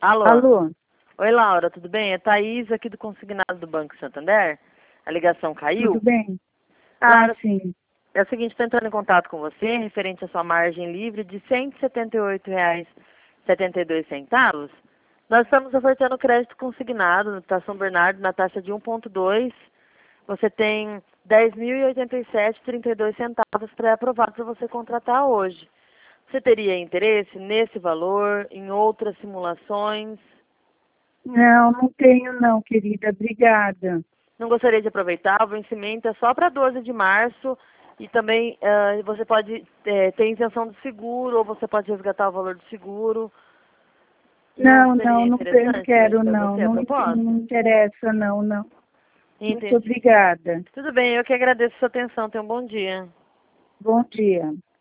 Alô? Alô? Oi, Laura, tudo bem? É Thaís aqui do Consignado do Banco Santander. A ligação caiu? Tudo bem? Laura, Sim. é o seguinte, estou entrando em contato com você referente à sua margem livre de R$ 178,72. Nós estamos ofertando crédito consignado no São Bernardo na taxa de 1,2. Você tem R$ 10.087,32 pré-aprovados para você contratar hoje. Você teria interesse nesse valor, em outras simulações? Não tenho não, querida. Obrigada. Não gostaria de aproveitar, o vencimento é só para 12 de março e também você pode ter isenção do seguro ou você pode resgatar o valor do seguro. Não seria Não interessante hoje quero para não. você a Não proposta? interessa não. Muito Entendi. obrigada. Tudo bem, eu que agradeço a sua atenção. Tenha um bom dia. Bom dia.